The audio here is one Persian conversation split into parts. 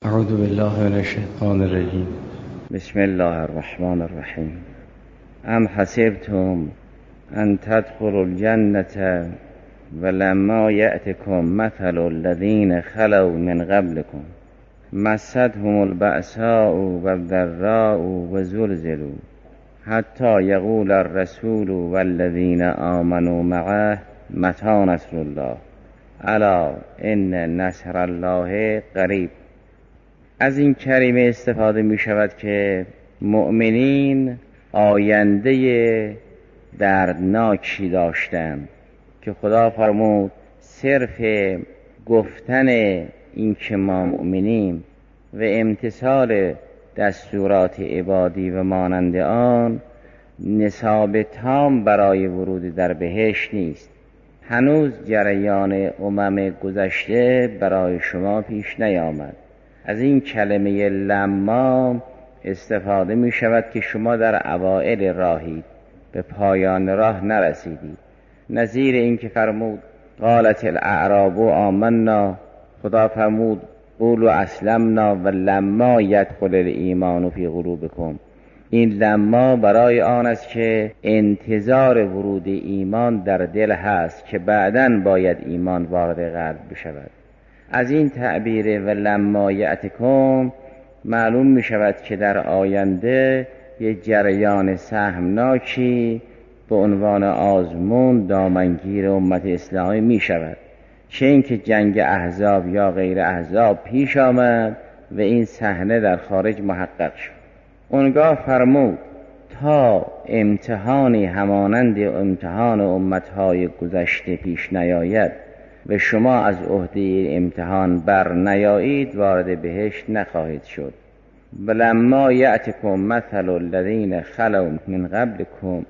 اعوذ بالله من الشیطان الرجیم. بسم الله الرحمن الرحیم. ام حسبتم ان تدخلوا الجنة ولما یأتکم مثل الذین خلوا من قبلکم مستهم البأساء والضراء وزلزلوا حتی یقول الرسول والذین آمنوا معه متی نصر الله الا ان نصر الله قریب. از این کلمه استفاده می شود که مؤمنین آینده دردناکی داشتند که خدا فرمود صرف گفتن این که ما مؤمنیم و امتثال دستورات عبادی و مانند آن نصاب تام برای ورود در بهشت نیست. هنوز جریان امم گذشته برای شما پیش نیامد. از این کلمه لما استفاده می شود که شما در اوائل راهید، به پایان راه نرسیدید. نظیر این که فرمود قالت الاعراب آمنا، خدا فرمود قولوا اسلمنا و لما یدخل الایمان فی قلوبکم. این لما برای آن است که انتظار ورود ایمان در دل هست که بعداً باید ایمان وارد قلب بشود. از این تعبیر و لما یأتکم معلوم می شود که در آینده یک جریان سهمناکی به عنوان آزمون دامنگیر امت اسلامی می شود، چه اینکه جنگ احزاب یا غیر احزاب پیش آمد و این صحنه در خارج محقق شد. اونگاه فرمود تا امتحانی همانند امتحان امتهای گذشته پیش نیاید و شما از عهده امتحان بر نیایید وارد بهشت نخواهید شد. ولما یأتکم مثل الذین خلوا من قبلکم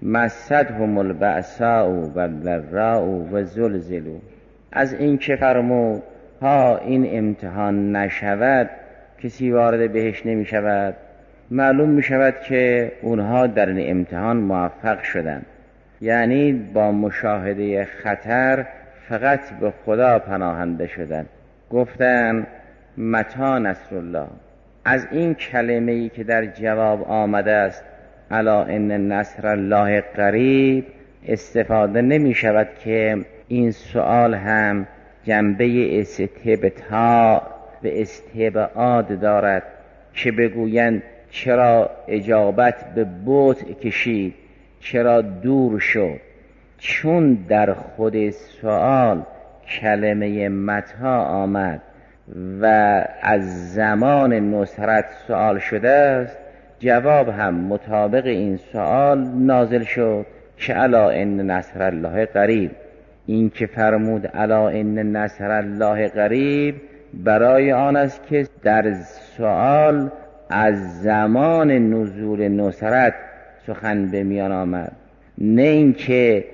مستهم البأساء والضراء وزلزلوا. از این که فرمود ها این امتحان نشود کسی وارد بهشت نمی شود، معلوم می شود که اونها در این امتحان موفق شدند، یعنی با مشاهده خطر فقط به خدا پناهنده شدند. گفتن متی نصر الله. از این کلمه‌ای که در جواب آمده است الا ان نصر الله قریب استفاده نمی شود که این سؤال هم جنبه استبطاء و استبعاد دارد که بگویند چرا اجابت به بطء کشید، چرا دور شد. چون در خود سؤال کلمه متی آمد و از زمان نصرت سؤال شده است، جواب هم مطابق این سؤال نازل شد که الا ان نصر الله قریب. این که فرمود الا ان نصر الله قریب برای آن است که در سؤال از زمان نزول نصرت سخن به میان آمد، نه اینکه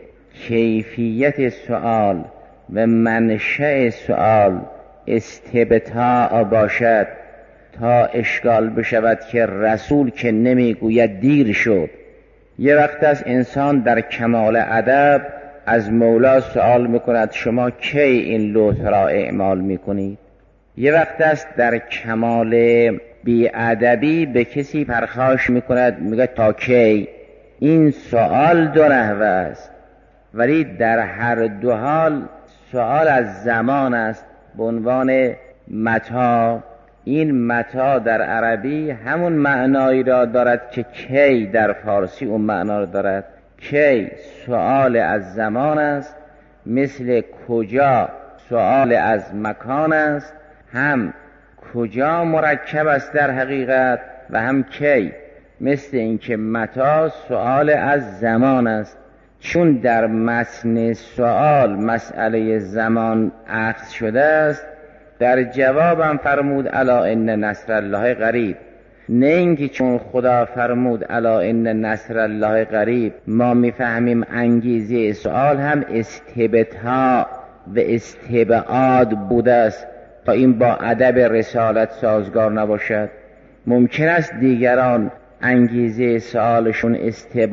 کیفیت سؤال و منشأ سؤال استبطاء باشد تا اشکال بشود که رسول که نمیگوید دیر شد. یه وقت است انسان در کمال ادب از مولا سؤال میکند شما کی این لوح را اعمال میکنید. یه وقت است در کمال بی‌ادبی به کسی پرخاش میکند میگه تا کی. این سؤال دو نحوه است، ولی در هر دو حال سؤال از زمان است به عنوان متی. این متی در عربی همون معنایی را دارد که کی در فارسی اون معنا را دارد. کی سؤال از زمان است، مثل کجا سؤال از مکان است. هم کجا مرکب است در حقیقت و هم کی. مثل اینکه متی سؤال از زمان است، چون در متن سؤال مسئله زمان اخذ شده است، در جوابم فرمود الا ان نصر الله قریب. نه اینکه چون خدا فرمود الا ان نصر الله قریب ما میفهمیم انگیزه سؤال هم استبطاء و استبعاد بوده است تا این با ادب رسالت سازگار نباشد. ممکن است دیگران انگیزه سؤالشون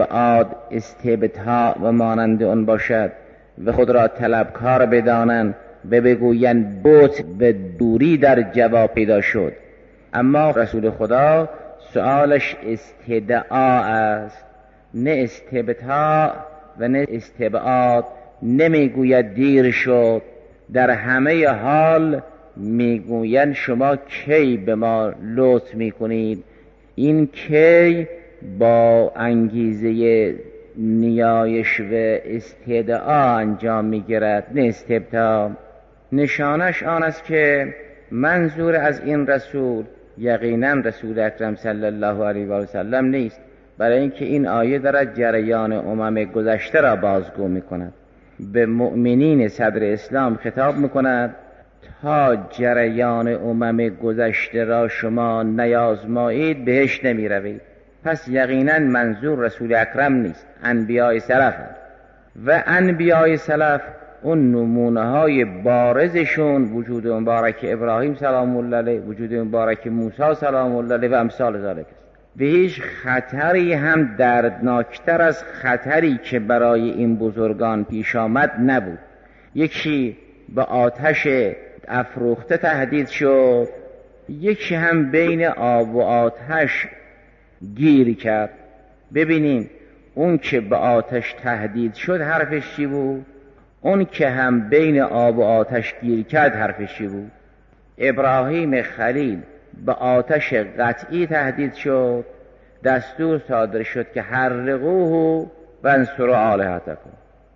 استبعاد، استبطاء و مانند اون باشد و خود را طلبکار بدانند و بگویند بت به دوری در جواب پیدا شد. اما رسول خدا سؤالش استدعا است، نه استبطاء و نه استبعاد. نمیگوید دیر شد، در همه حال میگویند شما کی به ما لطف میکنید. این کی با انگیزه نیایش و استدعا انجام میگیرد، نه استبطاء. نشانش آن است که منظور از این رسول یقینا رسول اکرم صلی الله علیه و سلم نیست، برای اینکه این آیه دارد جریان امم گذشته را بازگو میکند، به مؤمنین صدر اسلام خطاب میکند تا جریان امم گذشته را شما نیازمایید بهش نمیروید. پس یقینا منظور رسول اکرم نیست، انبیاء سلف و انبیاء سلف اون نمونه های بارزشون وجود مبارک ابراهیم سلام الله علیه، وجود مبارک موسی سلام الله علیه و امثال ذالک است. به هیچ خطری هم دردناکتر از خطری که برای این بزرگان پیش آمد نبود. یکی به آتش افروخته تهدید شد، یکی هم بین آب و آتش گیر کرد. ببینیم اون که به آتش تهدید شد حرفش چی بود؟ اون که هم بین آب و آتش گیر کرد حرفش چی بود؟ ابراهیم خلیل به آتش قطعی تهدید شد، دستور صادر شد که حرقوه و انصروا آلهتکم.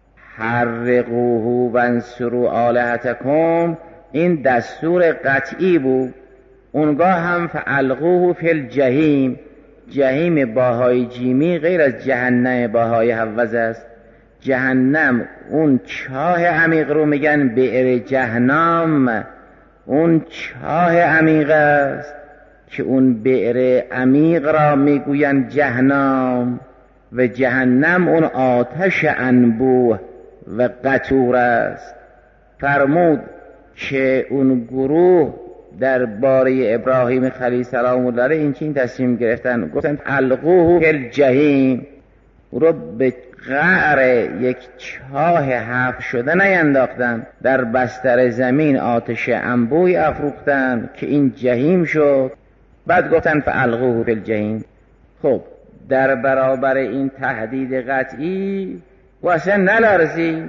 حرقوه و انصروا آلهتکم این دستور قطعی بود. اونگاه هم فالقوه فی الجحیم، جحیم باهای جیمی غیر از جهنم باهای حوض است. جهنم اون چاه عمیق رو میگن بئر جهنم، اون چاه عمیق است که اون بئر عمیق را میگوین جهنم، و جهنم اون آتش انبوه و قطور است. فرمود که اون گروه در باره ابراهیم خلیل سلام الله علیه این تصمیم گرفتن، گفتن القوه فی الجحیم، رو به قعر یک چاه حفر شده نینداختن، در بستر زمین آتش انبوی افروختن که این جهیم شد. بعد گفتن فالقوه فی الجحیم. خب در برابر این تهدید قطعی و اصلا نلرزی،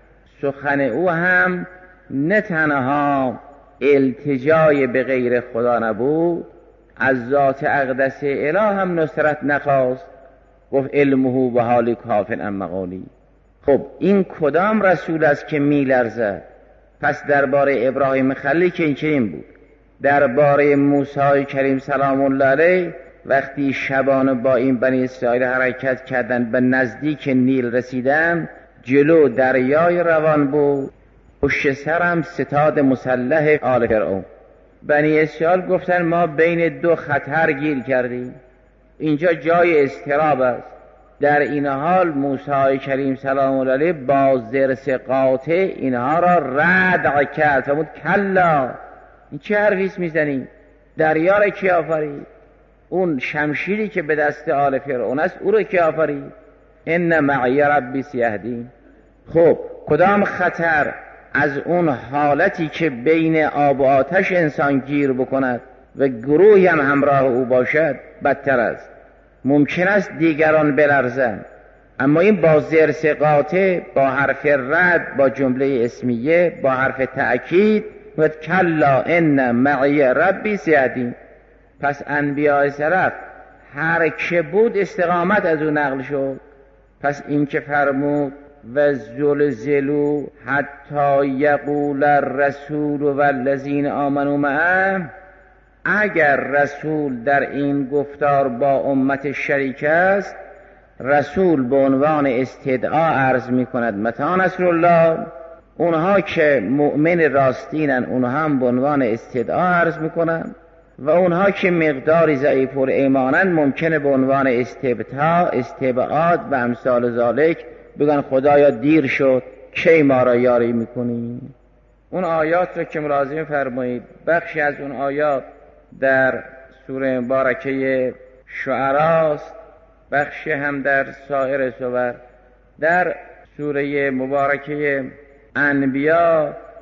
سخن او هم نه تنها التجای به غیر خدا نبود، از ذات اقدس اله هم نصرت نخواست، گفت علمه و حال کافن ام مقالی. خب این کدام رسول است که میلرزد؟ پس درباره ابراهیم خلیل که این چنین بود. درباره موسی کریم سلام الله علیه وقتی شبانه با این بنی اسرائیل حرکت کردند، به نزدیک نیل رسیدن، جلو دریای روان بود، پشت سرم ستاد مسلح آل فرعون. بنی اسرائیل گفتن ما بین دو خطر گیر کردیم، اینجا جای اضطراب است. در این حال موسی کریم سلام الله علیه با ضرس قاطع اینها را ردع کرد، فرمود کلا، این چه حرفیست میزنی؟ دریا را کی آفرید؟ اون شمشیری که به دست آل فرعون است او را کی آفرید؟ ان معی ربی سیهدین. خب کدام خطر از اون حالتی که بین آب و آتش انسان گیر بکند و گروهی هم همراه او باشد بدتر است؟ ممکن است دیگران بلرزند، اما این با ضرس قاطع، با حرف رد، با جمله اسمیه، با حرف تأکید و کلا ان معی ربی سیهدین. پس انبیاء سلف هر که بود استقامت از او نقل شد. پس این که فرمود و زلزلوا حتی یقول الرسول والذین آمنوا معه، اگر رسول در این گفتار با امت شریک است، رسول به عنوان استدعا عرض می کند متی نصر الله. اونها که مؤمن راستینن اونها هم به عنوان استدعا عرض می کنند، و اونها که مقداری ضعیف الایمانن ممکنه به عنوان استبطاء، استبعاد و امثال ذالک بگن خدایا دیر شد، کی ما را یاری میکنی؟ اون آیات رو که ملاحظه فرمایید، بخشی از اون آیات در سوره مبارکه شعراست، بخشی هم در سایر سور. در سوره مبارکه انبیا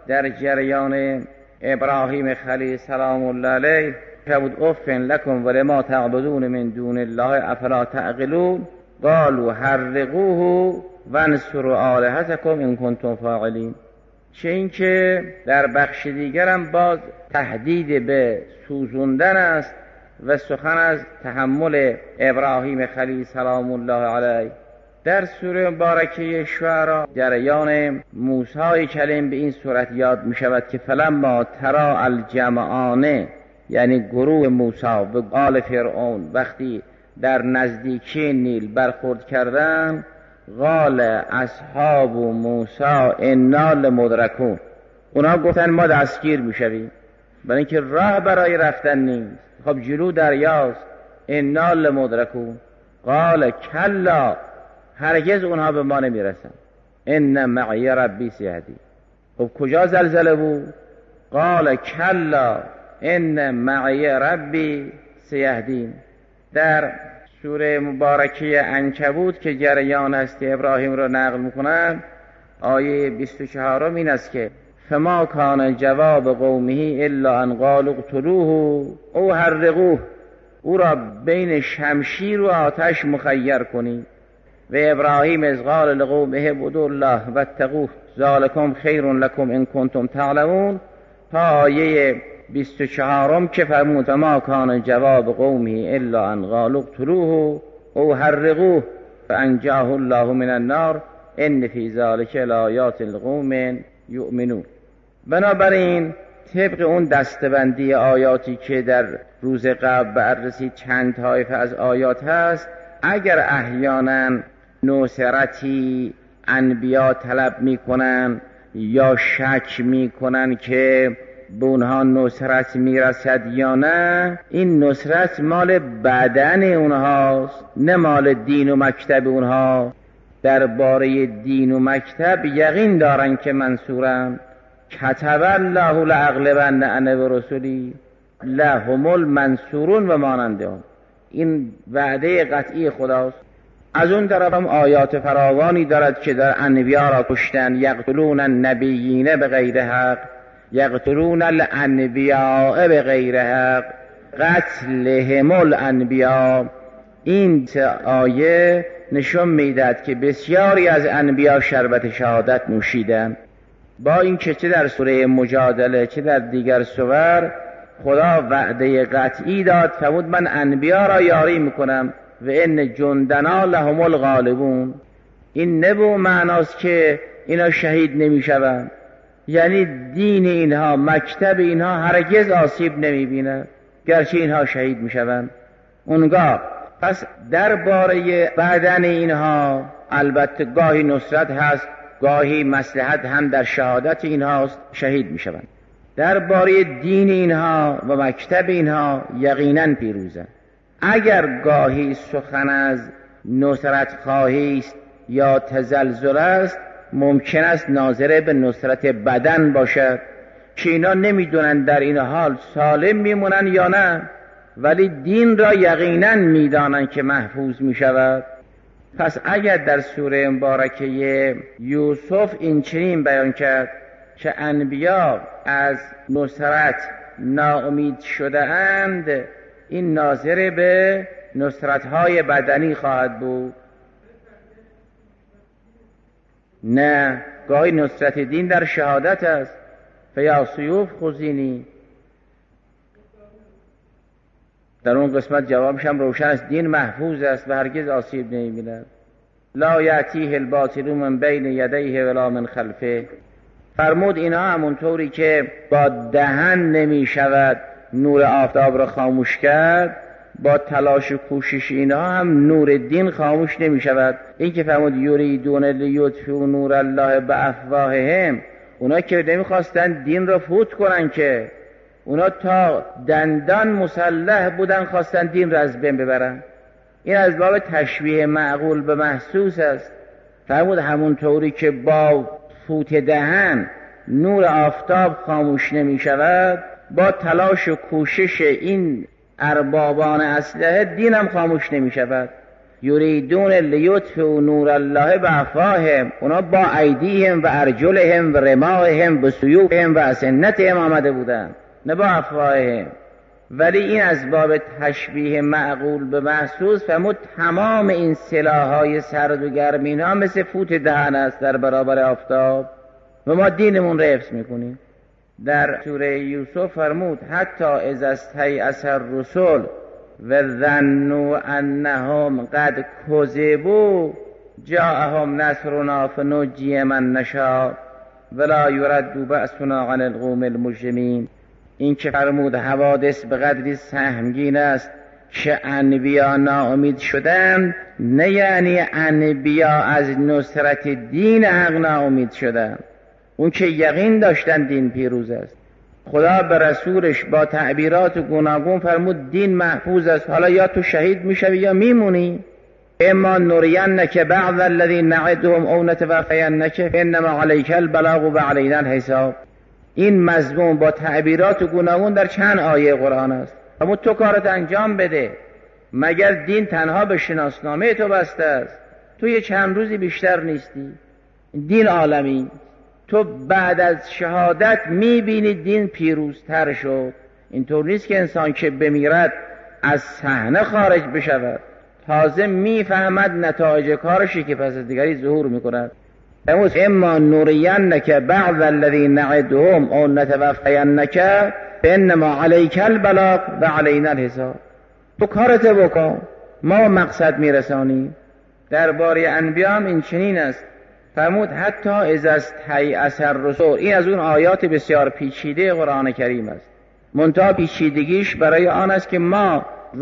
در جریان ابراهیم خلیل سلام الله علیه فرمود افن لکم ولما تعبدون من دون الله افلا تعقلون قالوا حرقوه وانصروا آلهتکم ان کنتم فاعلین. چه این که در بخش دیگرم باز تهدید به سوزوندن است و سخن از تحمل ابراهیم خلیل سلام الله علیه. در سوره مبارکه شعراء جریان موسی کلیم به این صورت یاد می شود که فلما ترا الجمعان، یعنی گروه موسی و آل فرعون وقتی در نزدیکی نیل برخورد کردن، قال اصحاب موسی انا لمدرکون، اونا گفتن ما دستگیر می شویم، برای اینکه راه برای رفتن نیست، خب جلو دریاست. انا لمدرکون قال کلا، هرگز اونها به ما نمیرسن. ان معی ربی سیهدی. خب کجا زلزله بود؟ قال کلا ان معی ربی سیهدین. در سوره مبارکه عنکبوت که جریان هستی ابراهیم را نقل میکنن، آیه 24 این است که فما کان جواب قومه الا ان قالوا اقتلوه او حرقوه، او را بین شمشیر و آتش مخیر کنید. و ابراهیم از قال لقومه اعبدوا الله واتقوه ذلکم خیر لکم ان کنتم تعلمون، تا آیه 24 که فرمود ما کان جواب قومه الا ان قالوا اقتلوه او حرقوه فانجاه الله من النار ان فی ذلک لآیات لقوم یؤمنون. بنابراین طبق اون دستبندی آیاتی که در روز قبل بررسی چند طایفه از آیات هست، اگر احیانا نصرتی انبیا طلب میکنن یا شک میکنن که به اونها نصرت میرسد یا نه، این نصرت مال بدن اونهاست نه مال دین و مکتب اونها. درباره دین و مکتب یقین دارن که منصورن. کتب الله لاغلبن انا و رسولی لهم المنصورون و ماننده هم. این وعده قطعی خداست. از اون طرف هم آیات فراوانی دارد که در انبیا را کشتن، یقتلون النبیین بغیر حق، یقتلون الانبیاء بغیر حق، قتلهم الانبیاء. این آیه نشون میدهد که بسیاری از انبیا شربت شهادت نوشیدند، با این که چه در سوره مجادله چه در دیگر سور خدا وعده قطعی داد، فرمود من انبیا را یاری میکنم و ان جندنا لهم الغالبون. این نبو معناست که اینا شهید نمیشوند، یعنی دین اینها مکتب اینها هرگز آسیب نمیبیند گرچه اینها شهید میشوند اونگاه. پس درباره بدن اینها البته گاهی نصرت هست، گاهی مصلحت هم در شهادت اینهاست، شهید میشوند. درباره دین اینها و مکتب اینها یقینا پیروزند. اگر گاهی سخن از نصرت خواهی است یا تزلزل است، ممکن است ناظر به نصرت بدن باشد که اینا نمیدونن در این حال سالم میمونن یا نه، ولی دین را یقینا میدانن که محفوظ میشود. پس اگر در سوره مبارکه یوسف این چنین بیان کرد که انبیا از نصرت ناامید شده اند، این ناظر به نصرت‌های بدنی خواهد بود. نه، گاهی نصرت دین در شهادت است. فیا سیوف خذینی، در اون قسمت جوابش هم روشن است، دین محفوظ است و هرگز آسیب نمی‌بیند. لا یأتیه الباطل من بین یدیه ولا من خلفه. فرمود اینا همونطوری که با دهن نمی شود نور آفتاب را خاموش کرد، با تلاش و کوشش اینا هم نور دین خاموش نمی شود. این که فرمود یریدون لیطفئوا نور الله بافواههم، اونا که نمیخواستن دین را فوت کنن، که اونا تا دندان مسلح بودن خواستن دین را از بین ببرن. این از باب تشبیه معقول به محسوس است. فرمود همونطوری که با فوت دهن نور آفتاب خاموش نمی شود، با تلاش و کوشش این اربابان اسلحه دینم خاموش نمی شود. یریدون لیطفئوا نور الله بافواههم، اونا با ایدیهم و ارجلهم و رماحهم و سیوفهم و اسنتهم آمده بودن، نه با افواههم. ولی این از باب تشبیه معقول به محسوس فرمود تمام این سلاح‌های سرد و گرم اینا مثل فوت دهن است در برابر آفتاب و ما دینمون رو حفظ میکنیم. در سوره یوسف فرمود حتی اذا استیأس الرسل و ظنوا انهم قد کذبوا جاءهم نصرنا فنجی من نشاء ولا یرد بأسنا عن القوم المجرمین. این که فرمود حوادث به قدری سهمگین است که انبیا ناامید شدند، نه یعنی انبیا از نصرت دین حق ناامید شدند، اون که یقین داشتن دین پیروز است. خدا به رسولش با تعبیرات گوناگون فرمود دین محفوظ است، حالا یا تو شهید میشوی یا میمونی. اما نرینک بعض الذی نعدهم او نتوفینک انما علیک البلاغ و علینا الحساب. این مضمون با تعبیرات گوناگون در چند آیه قرآن است. اما تو کارت انجام بده، مگر دین تنها به شناسنامه تو بسته است؟ تو یه چند روزی بیشتر نیستی، دین عالمی. تو بعد از شهادت میبینی دین پیروزتر شد. اینطور نیست که انسان که بمیرد از صحنه خارج بشود، تازه میفهمد نتایج کارشی که پس از دیگری ظهور میکند. اما نرینک بعض الذی نعدهم او نتوفینک فانما علیک البلاغ و علینا الحساب. تو کارت بکن، ما مقصد میرسانی. درباره انبیا هم این چنین است. فرمود حتی اذا استیأس الرسل. این از اون آیات بسیار پیچیده قرآن کریم است. منتها پیچیدگیش برای آن است که ما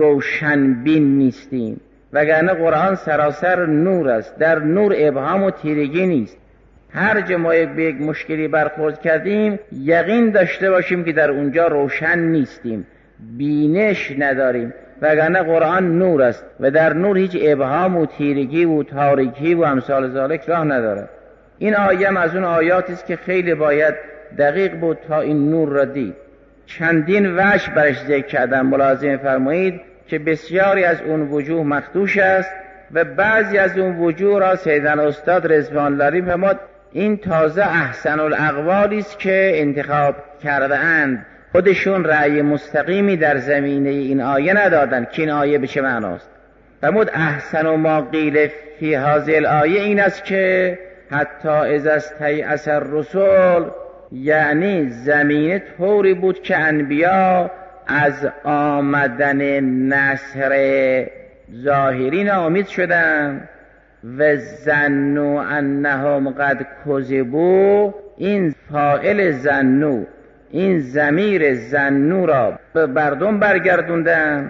روشنبین نیستیم، وگرنه قرآن سراسر نور است. در نور ابهام و تیرگی نیست. هر جا ما به یک مشکلی برخورد کردیم یقین داشته باشیم که در اونجا روشن نیستیم، بینش نداریم، وگرنه قرآن نور است و در نور هیچ ابهام و تیرگی و تاریکی و امثال ذالک راه ندارد. این آیه از اون آیاتی است که خیلی باید دقیق بود تا این نور را دید. چندین وجه برش ذکر کردم، ملاحظه فرمایید که بسیاری از اون وجوه مخدوش است و بعضی از اون وجوه را سیدنا استاد رضوان الله فرمود این تازه احسن الاقوالی است که انتخاب کرده اند. خودشون رأی مستقیمی در زمینه این آیه ندادن که این آیه به چه معناست. فرمود احسن ما قیل فی هذه الآیه این است که حتی اذا استیأس الرسل، یعنی زمینه طوری بود که انبیا از آمدن نصر ظاهری ناامید شدند و ظنوا انهم قد کذبوا. این فاعل ظنوا، این ضمیر ظنوا را به مردم برگردوندن.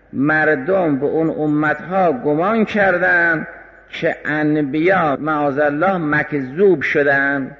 مردم به اون امتها گمان کردند که انبیا معاذالله مکذوب شدند.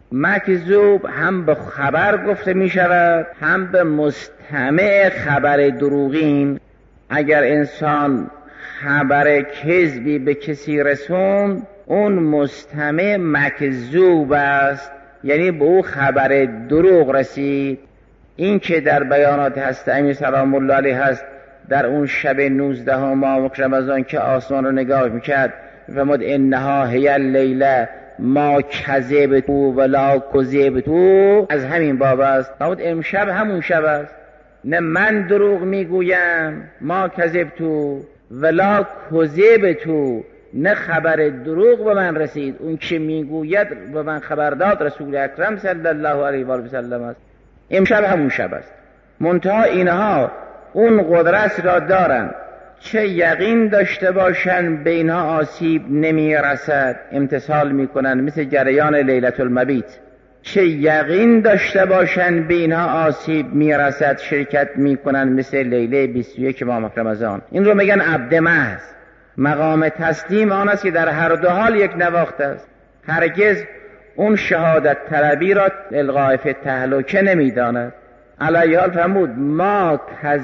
مکذوب هم به خبر گفته می شود، هم به مستمع خبر دروغین. اگر انسان خبر کذبی به کسی رسوند، اون مستمع مکذوب است، یعنی به او خبر دروغ رسید. این که در بیانات هست امیر سلام الله علیه هست در اون شب 19 ماه رمضان که آسمان رو نگاه میکرد فرمود انها هی اللیله ما کذبت ولا کذبت، از همین باب است. فرمود امشب همون شب است، نه من دروغ میگویم ما کذبت ولا کذبت، نه خبر دروغ به من رسید، اون که میگوید به من خبر داد رسول اکرم صلی الله علیه و آله و سلم است. امشب همون شب است. منتها اینها اون قدرت را دارن چه یقین داشته باشن به اینها آسیب نمی رسد، امتثال میکنن مثل جریان لیلة المبیت. چه یقین داشته باشن به اینها آسیب می رسد، شرکت میکنن مثل لیله 21 ماه رمضان. این رو میگن عبد محض. مقام تسلیم آن است که در هر دو حال یک نواخت است. هرگز اون شهادت طلبی را القاء فی التهلکه نمیداند. علیه حال فرمود ما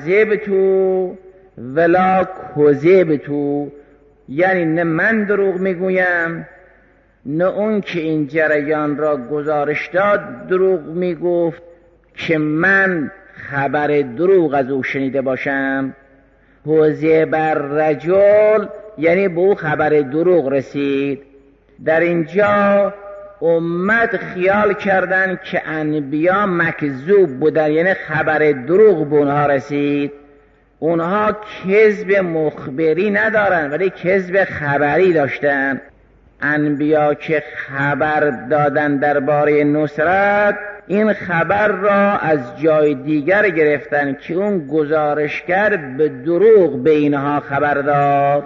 کذبتو ولا کذبتو، یعنی نه من دروغ میگویم نه اون که این جریان را گزارش داد دروغ میگفت که من خبر دروغ از او شنیده باشم. کذب الرجل یعنی به او خبر دروغ رسید. در اینجا امت خیال کردن که انبیا مکذوب بودن، یعنی خبر دروغ به اونها رسید. اونها کذب مخبری ندارن ولی کذب خبری داشتن. انبیا که خبر دادن درباره نصرت، این خبر را از جای دیگر گرفتن که اون گزارشگر به دروغ به اینها خبر داد.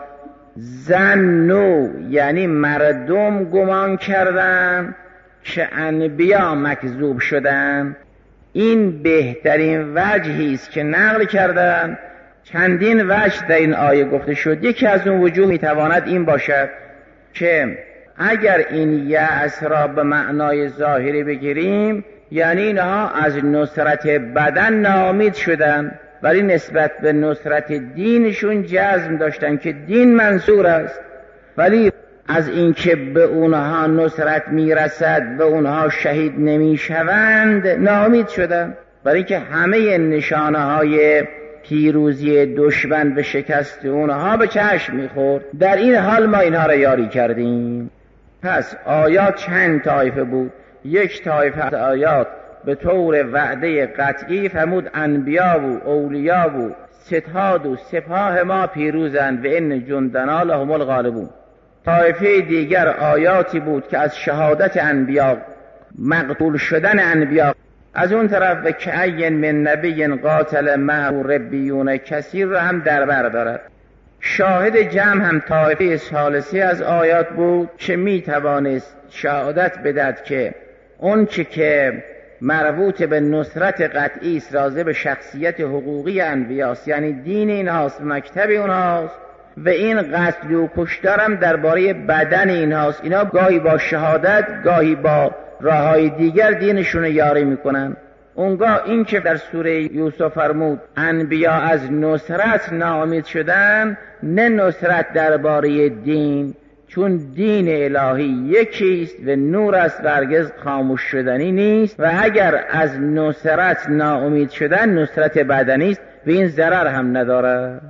ظنوا یعنی مردم گمان کردن که انبیا مکذوب شدن. این بهترین وجهی است که نقل کردن. چندین وجه در این آیه گفته شد. یکی از اون وجوه میتواند این باشد که اگر این یأس را به معنای ظاهری بگیریم، یعنی اینها از نصرت بدن ناامید شدن ولی نسبت به نصرت دینشون جزم داشتن که دین منصور است، ولی از اینکه به اونها نصرت میرسد به اونها شهید نمیشوند ناامید شدن، برای اینکه همه نشانه های پیروزی دشمن به شکست اونها به چشم میخورد. در این حال ما اینها را یاری کردیم. پس آیات چند طایفه بود. یک طایفه از آیات به طور وعده قطعی فرمود انبیا و اولیا و ستاد و سپاه ما پیروزند و ان جندنا لهم الغالبون. طایفه دیگر آیاتی بود که از شهادت انبیا، مقتول شدن انبیا. از اون طرف و کأی من نبی قاتل معه ربیون کثیر را هم در بر دارد. شاهد جمع هم طایفه ثالثی از آیات بود که می توانست شهادت بدهد که اون چی که مربوط به نصرت قطعی است راضی به شخصیت حقوقی انبیاست، یعنی دین اینهاست، مکتب اونهاست، و این قتل و کشتار هم درباره بدن اینهاست. اینا گاهی با شهادت گاهی با راههای دیگر دینشون یاری میکنن. اونگاه این که در سوره یوسف فرمود انبیا از نصرت ناامید شدن، نه نصرت درباره دین، چون دین الهی یکیست و نور است و هرگز خاموش شدنی نیست، و اگر از نصرت ناامید شدن نصرت بدنی است و این ضرر هم نداره.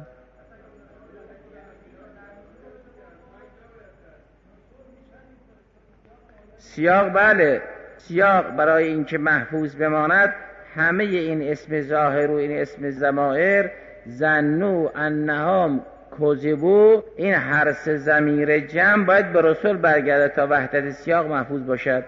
سیاق بله، سیاق برای اینکه محفوظ بماند همه این اسم ظاهر و این اسم ضمائر ظنوا انهم کذبوا، این هر سه ضمیر جمع باید به رسول برگرده تا وحدت سیاق محفوظ باشد.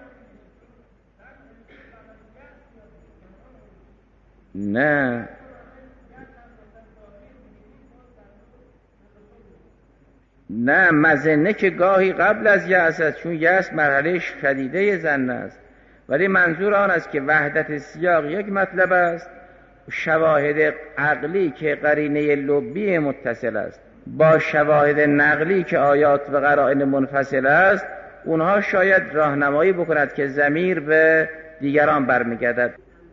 نه مظنه که گاهی قبل از یأس است، چون یأس مرحله شدیده ظن است، ولی منظور آن است که وحدت سیاق یک مطلب است، شواهد عقلی که قرینه لبی متصل است با شواهد نقلی که آیات و قرائن منفصل است، اونها شاید راهنمایی بکند که ضمیر به دیگران برمیگردد.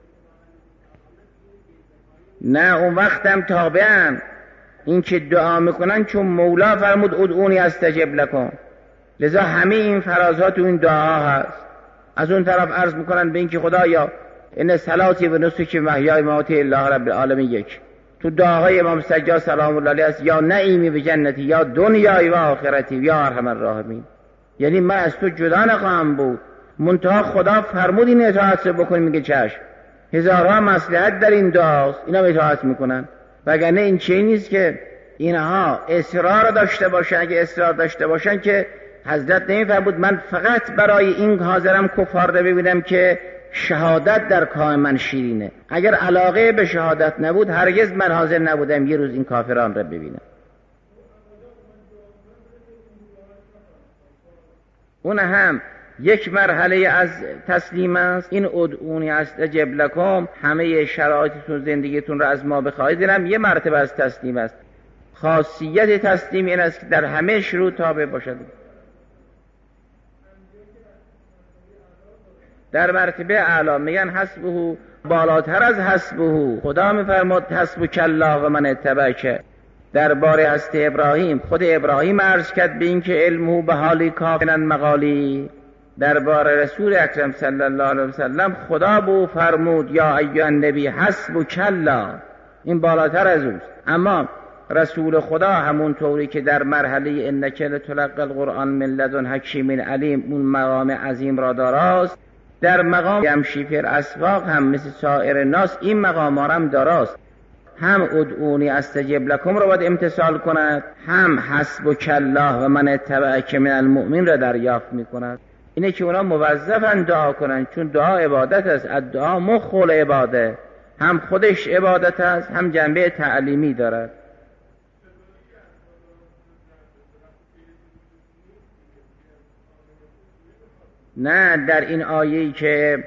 نه اون وقت هم تابعن این که دعا میکنن، چون مولا فرمود ادعونی استجب لکم، لذا همه این فرازات و این دعا هست. از اون طرف عرض میکنن به این که خدایا این صلاتی و نسکی محیای مماتی الله رب العالمین یک. تو دعاهای امام سجاد سلام الله علیه است یا نعیمی به جنتی یا دنیای و آخرتی یا ارحم الراحمین، یعنی من از تو جدا نخواهم بود، منتها خدا فرمود این اطاعت رو بکنی، میگه چشم. هزارها مصلحت در این دعاست، اینا اطاعت میکنن. وگرنه این چیزی نیست که اینها اصرار داشته باشن. اگه اصرار داشته باشن که حضرت نمیفرمود من فقط برای این حاضرم کفار رو ببینم که شهادت در کام من شیرینه. اگر علاقه به شهادت نبود هرگز من حاضر نبودم یه روز این کافران رو ببینم. اون هم یک مرحله از تسلیم است. این ادعونی استجب لکم، همه شرایطتون زندگیتون رو از ما بخواهید، اینم یه مرتبه از تسلیم است. خاصیت تسلیم این است که در همه شروط تابع باشد. در مرتبه اعلی میگن حسبه، بالاتر از حسبه خدا میفرماد حسبک الله و من اتبعک. درباره حضرت ابراهیم خود ابراهیم عرض کرد به این که علمه به حالی کافنن مقالی. درباره رسول اکرم صلی الله علیه وسلم خدا به فرمود یا ایها النبی حسبک الله، این بالاتر از اوست. اما رسول خدا همون طوری که در مرحله انک لتلقی القرآن من لدن حکیم علیم اون مقام عظیم را داراست، در مقام یمشی فی الاسواق هم مثل سایر ناس این مقام هم داراست. هم ادعونی استجب لکم را باید امتثال کند، هم حسبک الله و من اتبعک من المؤمن را دریافت می کند. اینه که اونا موظفن دعا کنند، چون دعا عبادت است. الدعا مخ العباده، هم خودش عبادت است هم جنبه تعلیمی دارد. نه، در این آیه‌ای که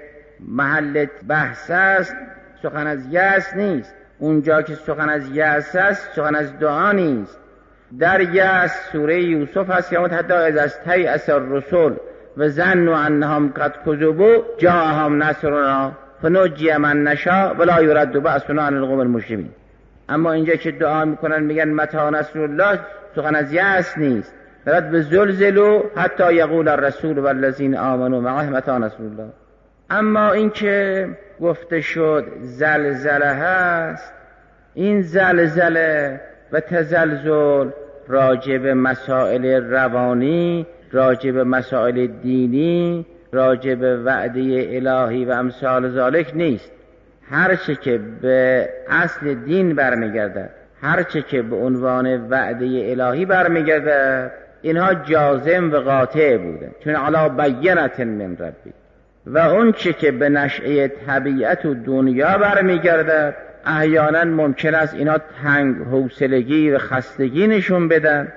محل بحث است سخن از یأس نیست. اونجا که سخن از یأس است سخن از دعا نیست. در یأس سوره یوسف هست که حتی اذا استیأس الرسل و ظنوا انهم قد کذبوا جاءهم نصرنا فنجی من نشاء ولا یرد بأسنا عن القوم المجرمین. اما اینجا که دعا میکنن میگن متی نصر الله، سخن از یأس نیست. دارد به زلزلو حتی یقول الرسول والذین آمنوا معه متی نصر الله. اما این که گفته شد زلزله هست، این زلزله و تزلزل راجع به مسائل روانی، راجع به مسائل دینی، راجع به وعده الهی و امثال ذالک نیست. هرچه که به اصل دین برمیگردد، هرچه که به عنوان وعده الهی برمیگردد، اینها جازم و قاطع بوده، چون علی بینة من ربی. و اون چه که به نشأه طبیعت و دنیا برمیگردد، احیانا ممکن است اینا تنگ حوصلگی و خستگی نشون بدن.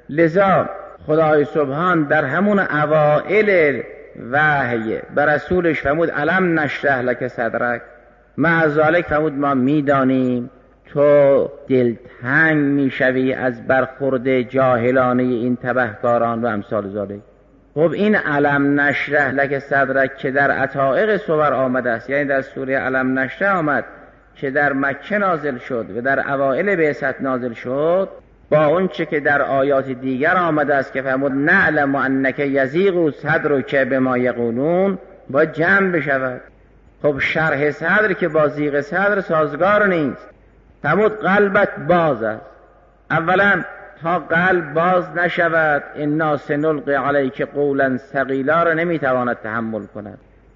لذا خدای سبحان در همون اوائل وحی بر رسولش فرمود الم نشرح لک صدرک، مع ذالک فرمود ما میدانیم تو دلتنگ میشوی از برخورد جاهلانه این تبهکاران و امثال ذالک. خب این الم نشرح لک صدرک که در عتائق صور آمده است، یعنی در سوره الم نشرح آمد که در مکه نازل شد و در اوائل بعثت نازل شد، با اون چه که در آیات دیگر آمده است که فرمود نعلم انک یضیق صدرک بما یقولون، با جمع بشود. خب شرح صدر که با ضیق صدر سازگار نیست. فرمود قلبت باز است. اولا تا قلب باز نشود انا سنلقی علیک قولا ثقیلا را نمیتواند تحمل کند.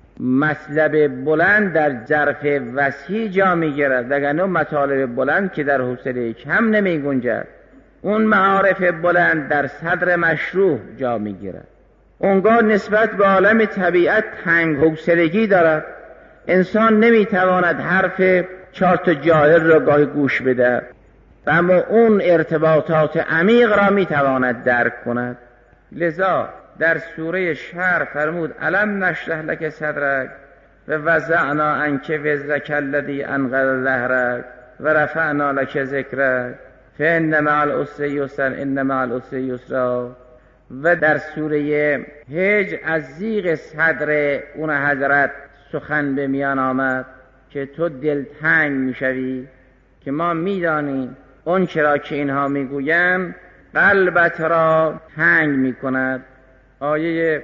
مطلب بلند در ظرف وسیع جا میگیرد، وگرنه مطالب بلند که در حوصله کم نمی گنجد. اون معارف بلند در صدر مشروح جا میگیرد. اونگاه نسبت به عالم طبیعت تنگ حوصلگی دارد. انسان نمیتواند حرف 4 تا جاهل را گاهی گوش بده، اما اون ارتباطات عمیق را میتواند درک کند. لذا در سوره شرح فرمود الم نشرح لک صدرک و وضعنا عنک وزرک الذی انقض ظهرک و رفعنا لک ذکرک فان مع العسر یسرا ان مع العسر یسرا. و در سوره هجر از ضیق صدر اون حضرت سخن به میان آمد که تو دلتنگ میشوی، که ما میدانیم اون چرا که اینها میگویم قلبت را تنگ میکند. آیه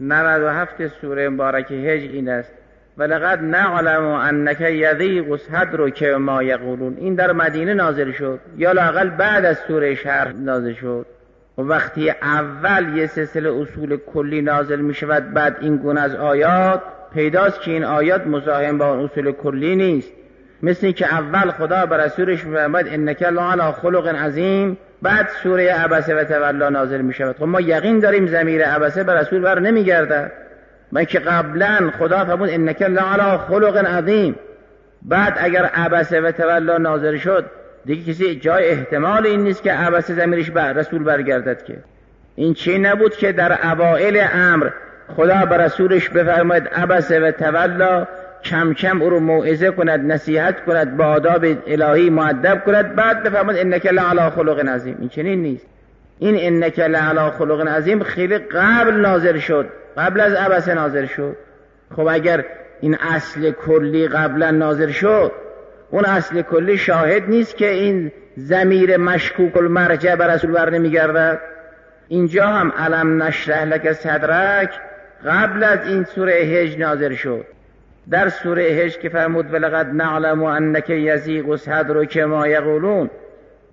97 سوره مبارکه هجر این است ولقد نعلم انک یضیق صدرک ما یقولون. این در مدینه نازل شد یا لااقل بعد از سوره شرح نازل شد. و وقتی اول یه سلسله اصول کلی نازل می شود بعد این گونه از آیات، پیداست که این آیات مزاحم با اون اصول کلی نیست. مثل که اول خدا بر رسولش می‌فرماید انک لعلی خلق عظیم، بعد سوره عبسه و تولا نازل می شود. خب ما یقین داریم ضمیر عبسه بر رسول بر نمیگرده، من که قبلا خدا فرمود انک لعلی خلق عظیم، بعد اگر عبسه و تولا نازل شد دیگه کسی جای احتمال این نیست که عبسه ضمیرش بر رسول برگردد. که این چی نبود که در اوائل امر خدا بر رسولش بفرماید عبسه و تولا، کم کم او رو موعظه کند، نصیحت کند، با آداب الهی مؤدب کند، بعد بفرماید انک لعلی خلق عظیم. این چنین نیست. این انک لعلی خلق عظیم خیلی قبل نازل شد، قبل از عبسه نازل شد. خب اگر این اصل کلی قبلا نازل شد، اون اصل کلی شاهد نیست که این ضمیر مشکوک المرجع بر رسول بر نمیگردد. اینجا هم الم نشرح لک صدرک قبل از این سوره هجر نازل شد. در سوره هجر که فرمود ولقد نعلم انک یضیق صدرک ما یقولون،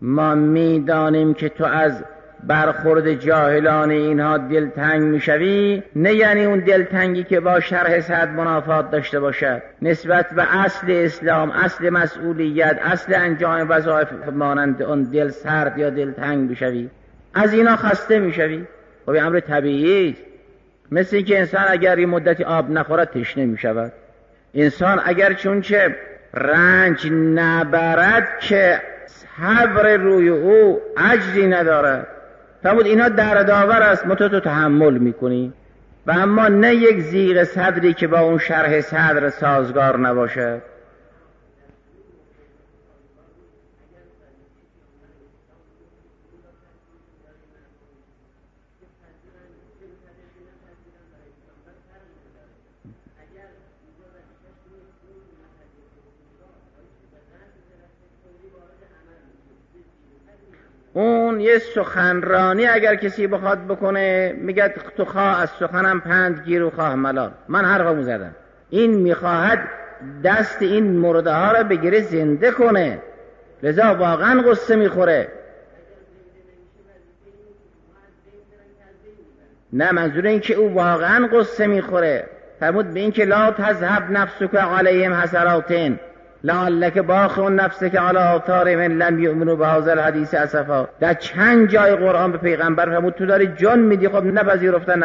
ما میدانیم که تو از برخورد جاهلان اینها دلتنگ میشوی، نه یعنی اون دلتنگی که با شرح صدر منافات داشته باشد نسبت به اصل اسلام، اصل مسئولیت، اصل انجام وظایف، مانند اون دل سرد یا دلتنگ بشوی، از اینا خسته میشوی. خب این امر طبیعی است. مثل اینکه انسان اگر یه مدتی آب نخورد تشنه میشود. انسان اگر چونچه رنج نبرد که صبر روی او اجری ندارد. فرمود اینا دردآور است، تو تحمل میکنی، و اما نه یک ضیق صدری که با اون شرح صدر سازگار نباشد. اون یه سخنرانی اگر کسی بخواد بکنه میگه تو خواه از سخنم پند گیر و خواه ملال، من حرفمو زدم. این میخواهد دست این مرده ها را بگیره زنده کنه، لذا واقعا غصه میخوره. نه، منظور این که او واقعا غصه میخوره. فرمود به این که لا تذهب نفسک علیهم حسراتین لعلک باخع نفسک علی آثارهم لم یؤمنوا بهذا الحدیث اسفا. در چند جای قرآن به پیغمبر فرمود تو داری جان میدی. خب نپذیرفتن.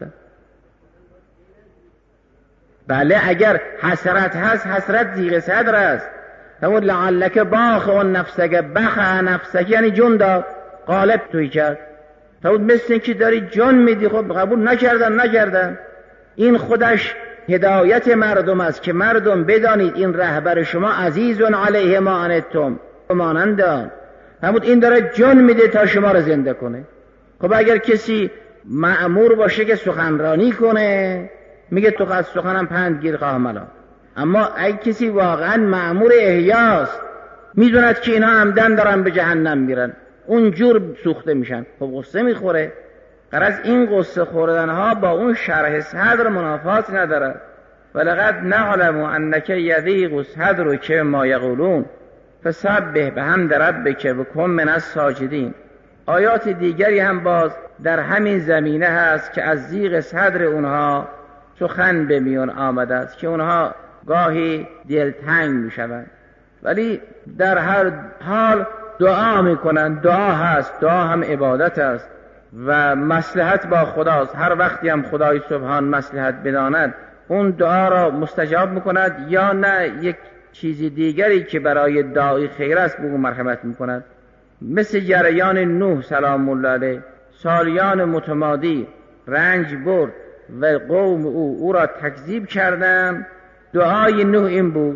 بله اگر حسرت هست، حسرت ضیق صدر است. فرمود لعلک باخع نفسک، بخع نفسک یعنی جان داد، غالب توی کرد. فرمود مثل این که داری جان میدی. خب قبول نکردن. این خودش هدایت مردم است که مردم بدانید این رهبر شما عزیز علیه ما عنتم مانندان. فرمود این داره جان میده تا شما رو زنده کنه. خب اگر کسی مأمور باشه که سخنرانی کنه میگه تو از سخنم پند گیر خواه ملا. اما اگه کسی واقعا مأمور احیاست، میدوند که اینا عمدن دارن به جهنم میرن، اونجور سوخته میشن، خب غصه میخوره. غرض این غصه خوردن ها با اون شرح صدر منافات نداره. ولقد نعلم انک یضیق صدرک ما یقولون فسبح بحمد ربک وکن من الساجدین. آیات دیگری هم باز در همین زمینه هست که از ضیق صدر اونها سخن به میان آمده است که اونها گاهی دلتنگ میشوند، ولی در هر حال دعا میکنند. دعا هست، دعا هم عبادت است و مصلحت با خداست. هر وقتی هم خدای سبحان مصلحت بداند اون دعا را مستجاب میکند، یا نه یک چیزی دیگری که برای داعی خیر است به او مرحمت میکند. مثل جریان نوح سلام الله علیه، سالیان متمادی رنج برد و قوم او را تکذیب کردند. دعای نوح این بود: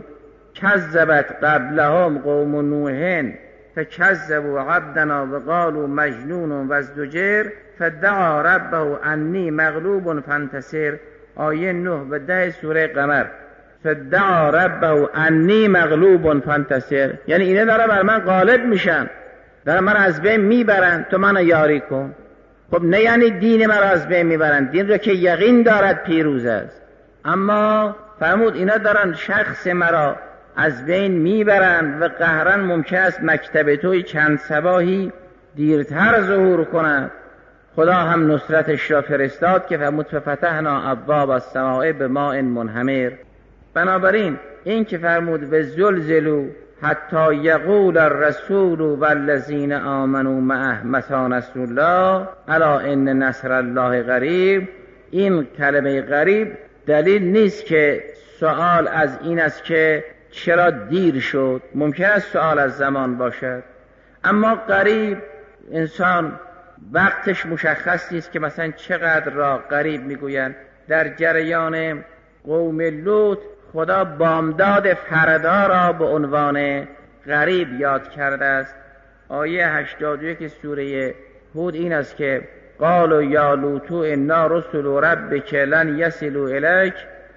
کذبت قبلهم قوم نوح فکذبوا عبدنا وقالوا مجنون وازدجر فدعا ربه انی مغلوب فانتصر. آیه 9 و 10 سوره قمر. فدعا ربه انی مغلوب فانتصر، یعنی اینه داره بر من غالب میشن، داره من از بین میبرن، تو منو یاری کن. خب نه یعنی دین من از بین میبرن، دین رو که یقین دارد پیروز است، اما فرمود اینا دارن شخص مرا از بین میبرن و قهرن ممکن است مکتب توی چند صباحی دیرتر ظهور کند. خدا هم نصرتش را فرستاد که فرمود ففتحنا ابواب السماء بماء منهمر. بنابراین این که فرمود و زلزلوا حتی یقول الرسول والذین آمنوا معه متی نصر الله الا ان نصر الله قریب، این کلمه قریب دلیل نیست که سوال از این است که چرا دیر شد. ممکن است سوال از زمان باشد، اما قریب انسان وقتش مشخص نیست که مثلا چقدر را قریب میگویند. در جریان قوم لوط خدا بامداد فردا را به عنوان قریب یاد کرده است. آیه 81 سوره هود این است که قالوا یا لوط انا رسل ربک لن یصلوا الیک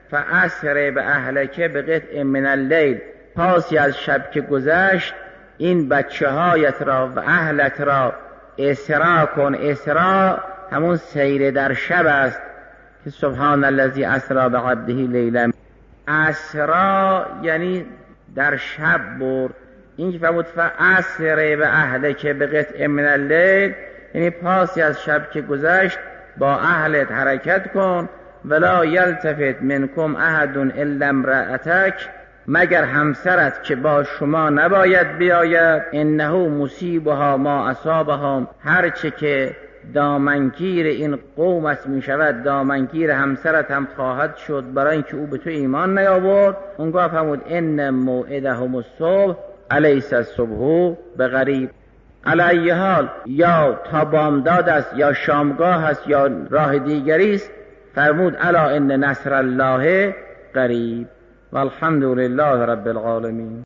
فاسر باهلک بقطع من اللیل. پاسی از شب که گذشت این بچه هایت را و اهلت را اسرا کن. اسرا همون سیر در شب است که سبحان الذی اسرا بعبده لیلا. اسرا یعنی در شب برد. این که فرمود فأسر به اهلک بقطع من اللیل، یعنی پاسی از شب که گذشت با اهلت حرکت کن. ولا یلتفت منکم احد الا امرأتک، مگر همسرت که با شما نباید بیاید. انه مصیبها ما اصابهم، هرچه که دامنگیر این قومت می شود دامنگیر همسرت هم خواهد شد، برای اینکه او به تو ایمان نیاورد. اونگاه فرمود ان موعدهم الصبح الیس الصبح بقریب. علی ای حال یا تا بامداد است یا شامگاه است یا راه دیگری است. فرمود الا ان نصر الله قریب. والحمد لله رب العالمین.